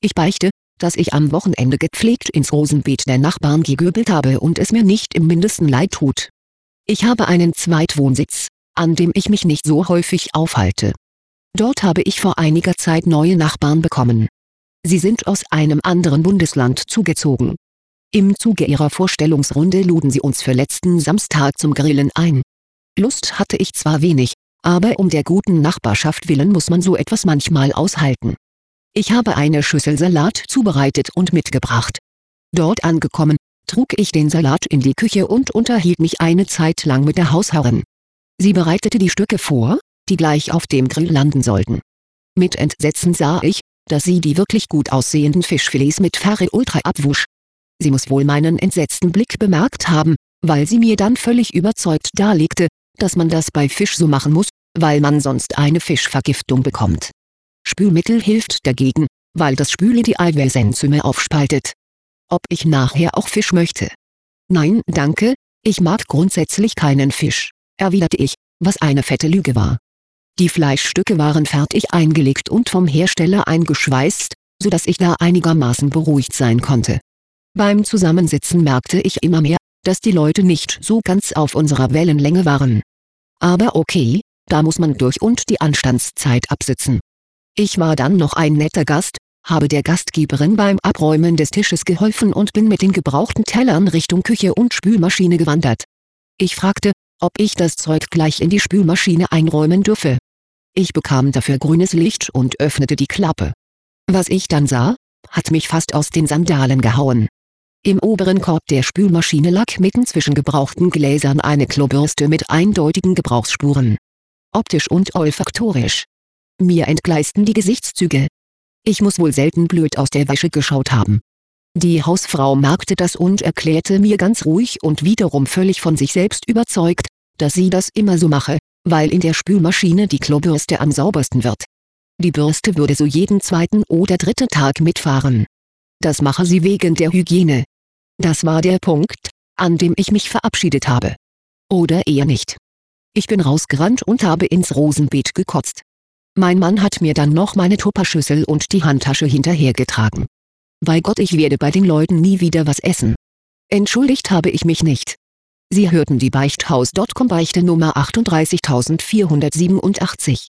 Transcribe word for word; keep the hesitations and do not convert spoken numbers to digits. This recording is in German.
Ich beichte, dass ich am Wochenende gepflegt ins Rosenbeet der Nachbarn gegöbelt habe und es mir nicht im Mindesten leid tut. Ich habe einen Zweitwohnsitz, an dem ich mich nicht so häufig aufhalte. Dort habe ich vor einiger Zeit neue Nachbarn bekommen. Sie sind aus einem anderen Bundesland zugezogen. Im Zuge ihrer Vorstellungsrunde luden sie uns für letzten Samstag zum Grillen ein. Lust hatte ich zwar wenig, aber um der guten Nachbarschaft willen muss man so etwas manchmal aushalten. Ich habe eine Schüssel Salat zubereitet und mitgebracht. Dort angekommen, trug ich den Salat in die Küche und unterhielt mich eine Zeit lang mit der Hausherrin. Sie bereitete die Stücke vor, die gleich auf dem Grill landen sollten. Mit Entsetzen sah ich, dass sie die wirklich gut aussehenden Fischfilets mit Ferrero Ultra abwusch. Sie muss wohl meinen entsetzten Blick bemerkt haben, weil sie mir dann völlig überzeugt darlegte, dass man das bei Fisch so machen muss, weil man sonst eine Fischvergiftung bekommt. Spülmittel hilft dagegen, weil das Spüle die Eiweißenzyme aufspaltet. Ob ich nachher auch Fisch möchte? Nein, danke, ich mag grundsätzlich keinen Fisch, erwiderte ich, was eine fette Lüge war. Die Fleischstücke waren fertig eingelegt und vom Hersteller eingeschweißt, sodass ich da einigermaßen beruhigt sein konnte. Beim Zusammensitzen merkte ich immer mehr, dass die Leute nicht so ganz auf unserer Wellenlänge waren. Aber okay, da muss man durch und die Anstandszeit absitzen. Ich war dann noch ein netter Gast, habe der Gastgeberin beim Abräumen des Tisches geholfen und bin mit den gebrauchten Tellern Richtung Küche und Spülmaschine gewandert. Ich fragte, ob ich das Zeug gleich in die Spülmaschine einräumen dürfe. Ich bekam dafür grünes Licht und öffnete die Klappe. Was ich dann sah, hat mich fast aus den Sandalen gehauen. Im oberen Korb der Spülmaschine lag mitten zwischen gebrauchten Gläsern eine Klobürste mit eindeutigen Gebrauchsspuren. Optisch und olfaktorisch. Mir entgleisten die Gesichtszüge. Ich muss wohl selten blöd aus der Wäsche geschaut haben. Die Hausfrau merkte das und erklärte mir ganz ruhig und wiederum völlig von sich selbst überzeugt, dass sie das immer so mache, weil in der Spülmaschine die Klobürste am saubersten wird. Die Bürste würde so jeden zweiten oder dritten Tag mitfahren. Das mache sie wegen der Hygiene. Das war der Punkt, an dem ich mich verabschiedet habe. Oder eher nicht. Ich bin rausgerannt und habe ins Rosenbeet gekotzt. Mein Mann hat mir dann noch meine Tupperschüssel und die Handtasche hinterhergetragen. Bei Gott, ich werde bei den Leuten nie wieder was essen. Entschuldigt habe ich mich nicht. Sie hörten die Beichthaus Punkt com Beichte Nummer achtunddreißigtausendvierhundertsiebenundachtzig.